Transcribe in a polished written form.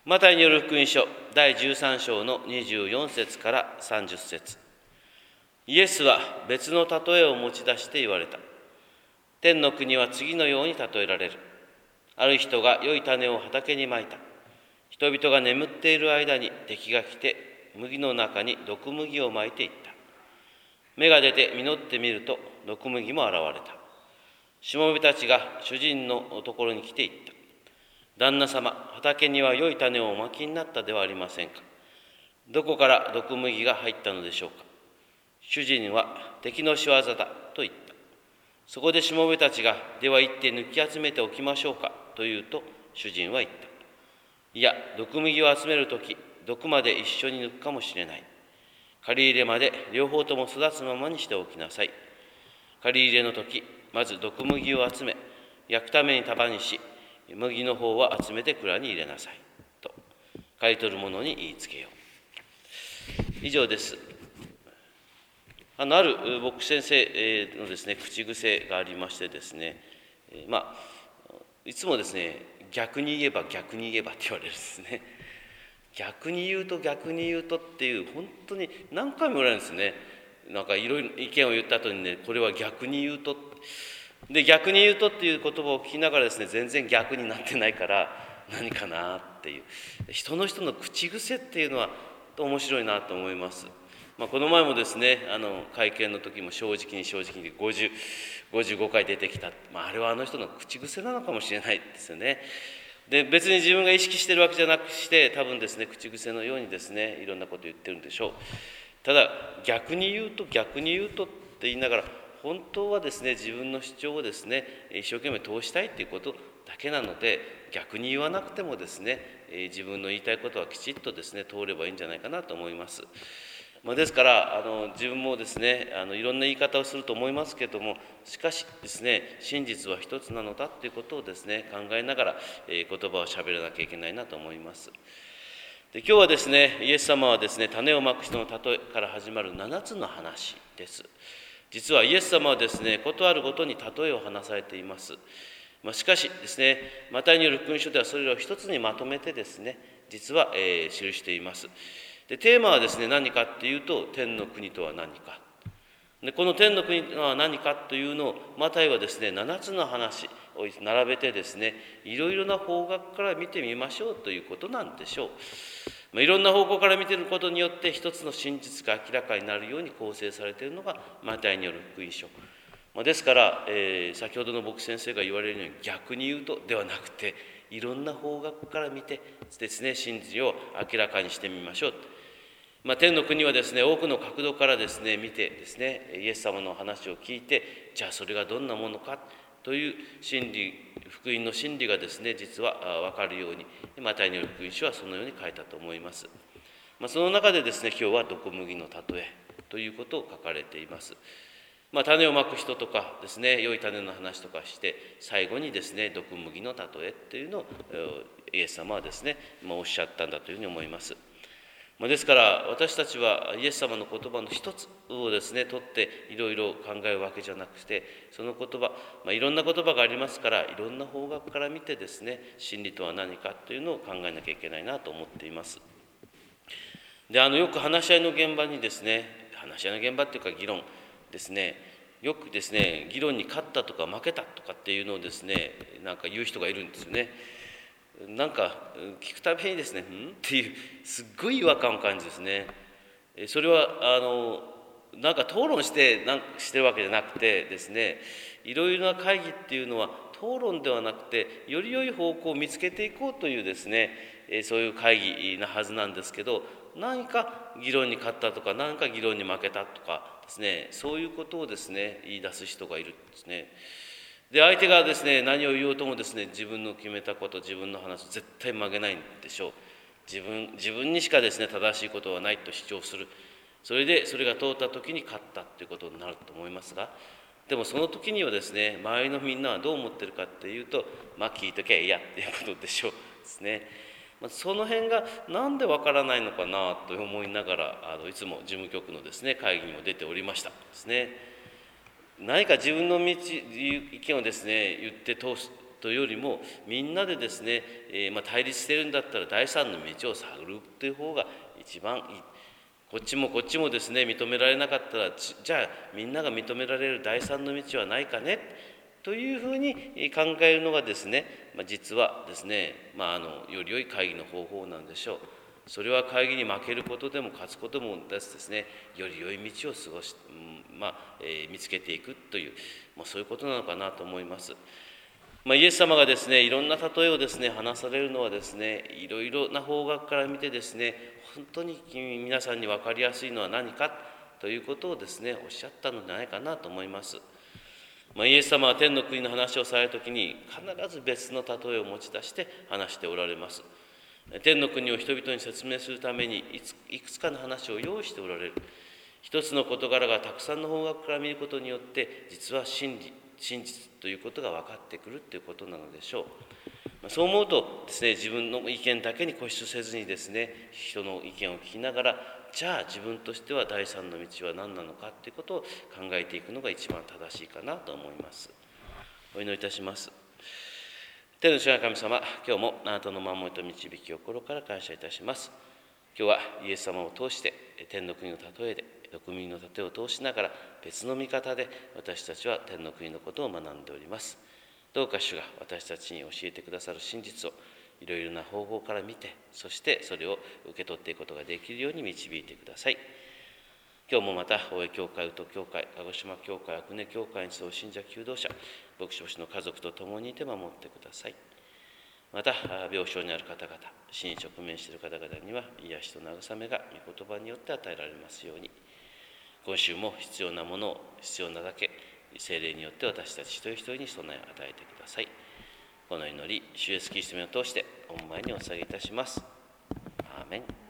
マタイによる福音書第13章の24節から30節。イエスは別の例えを持ち出して言われた。天の国は次のように例えられる。ある人が良い種を畑にまいた。人々が眠っている間に敵が来て、麦の中に毒麦をまいていった。芽が出て実ってみると、毒麦も現れた。しもべたちが主人のところに来ていった。旦那様、畑には良い種をおまきになったではありませんか。どこから毒麦が入ったのでしょうか。主人は敵の仕業だと言った。そこでしもべたちが、では行って抜き集めておきましょうかと言うと、主人は言った。いや、毒麦を集めるとき、毒まで一緒に抜くかもしれない。刈り入れまで両方とも育つままにしておきなさい。刈り入れのとき、まず毒麦を集め、焼くために束にし、麦の方は集めて蔵に入れなさい。と、刈り取る者に言いつけよう。以上です。ある牧師先生のですね、口癖がありましてですね、いつもですね、逆に言えば逆に言えばって言われるんですね。逆に言うと逆に言うとっていう、本当に何回も言われるんですね。なんかいろいろ意見を言った後にね、これは逆に言うと。で、逆に言うとっていう言葉を聞きながらですね、全然逆になってないから何かなっていう。人の口癖っていうのは面白いなと思います。この前もですね、会見の時も正直に55回出てきた。あれはあの人の口癖なのかもしれないですよね。で、別に自分が意識してるわけじゃなくして、多分ですね、口癖のようにですね、いろんなこと言ってるんでしょう。ただ、逆に言うとって言いながら、本当はですね、自分の主張をですね、一生懸命通したいということだけなので、逆に言わなくてもですね、自分の言いたいことはきちっとですね、通ればいいんじゃないかなと思います。ですから自分もですねいろんな言い方をすると思いますけれども、しかしですね、真実は一つなのだということをですね考えながら言葉をしゃべらなきゃいけないなと思います。で、今日はですね、イエス様はですね、種をまく人の例えから始まる7つの話です。実はイエス様はですね、ことあるごとに例えを話されています。しかしですね、マタイによる福音書ではそれらを一つにまとめてですね、実は記しています。で、テーマはですね、何かっていうと、天の国とは何か。で、この天の国とは何かというのを、マタイはですね、7つの話を並べてですね、いろいろな方角から見てみましょうということなんでしょう。いろんな方向から見ていることによって、一つの真実が明らかになるように構成されているのが、マタイによる福音書。ですから、先ほどの牧師先生が言われるように、逆に言うとではなくて、いろんな方角から見てですね、真実を明らかにしてみましょう。天の国はですね、多くの角度からですね、見てですね、イエス様の話を聞いて、じゃあそれがどんなものかという真理、福音の真理がですね、実は分かるように、マタイによる福音書はそのように書いたと思います。その中でですね、今日は毒麦の例えということを書かれています。種をまく人とかですね、良い種の話とかして、最後にですね、毒麦の例えというのをイエス様はですね、おっしゃったんだというふうに思います。ですから私たちはイエス様の言葉の一つをですね取っていろいろ考えるわけじゃなくて、その言葉、いろんな言葉がありますから、いろんな方角から見てですね、真理とは何かというのを考えなきゃいけないなと思っています。で、よく話し合いの現場にですね、話し合いの現場っていうか議論ですね、よくですね、議論に勝ったとか負けたとかっていうのをですね、なんか言う人がいるんですよね。なんか聞くたびにですね、っていうすっごい違和感を感じですね。それはなんか討論してるわけじゃなくてですね、いろいろな会議っていうのは討論ではなくて、より良い方向を見つけていこうというですね、そういう会議なはずなんですけど、何か議論に勝ったとか、何か議論に負けたとかですね、そういうことをですね言い出す人がいるんですね。で、相手がですね、何を言おうともですね、自分の決めたこと、自分の話、絶対曲げないんでしょう。自分にしかですね、正しいことはないと主張する。それで、それが通った時に勝ったということになると思いますが、でもその時にはですね、周りのみんなはどう思ってるかっていうと、聞いときゃいいやっていうことでしょうですね。その辺がなんでわからないのかなと思いながら、いつも事務局のですね、会議にも出ておりましたですね。何か自分の意見をですね言って通すというよりも、みんなでですね、対立しているんだったら第三の道を探るという方が一番いい。こっちもこっちもですね、認められなかったら、じゃあみんなが認められる第三の道はないかねというふうに考えるのがですね、実はですね、より良い会議の方法なんでしょう。それは会議に負けることでも勝つこともですね、より良い道を過ごし、見つけていくという、そういうことなのかなと思います。イエス様がですね、いろんな例えをですね、話されるのはですね、いろいろな方角から見てですね、本当に皆さんに分かりやすいのは何かということをですね、おっしゃったのではないかなと思います。イエス様は天の国の話をされるときに、必ず別の例えを持ち出して話しておられます。天の国を人々に説明するためにいくつかの話を用意しておられる。一つの事柄がたくさんの方角から見ることによって、実は真実ということが分かってくるということなのでしょう。そう思うとですね、自分の意見だけに固執せずにですね、人の意見を聞きながら、じゃあ自分としては第三の道は何なのかということを考えていくのが一番正しいかなと思います。お祈りいたします。天の主な神様、今日もあなたの守りと導きを心から感謝いたします。今日はイエス様を通して天の国の例えで、国民の例えを通しながら別の見方で私たちは天の国のことを学んでおります。どうか主が私たちに教えてくださる真実をいろいろな方法から見て、そしてそれを受け取っていくことができるように導いてください。今日もまた大江教会、宇都教会、鹿児島教会、阿久根教会に集う信者求道者、牧師の家族と共にいて守ってください。また病床にある方々、死に直面している方々には癒しと慰めが御言葉によって与えられますように、今週も必要なものを必要なだけ聖霊によって私たち一人一人に備え与えてください。この祈り、主イエスキリストを通して御前にお捧げいたします。アーメン。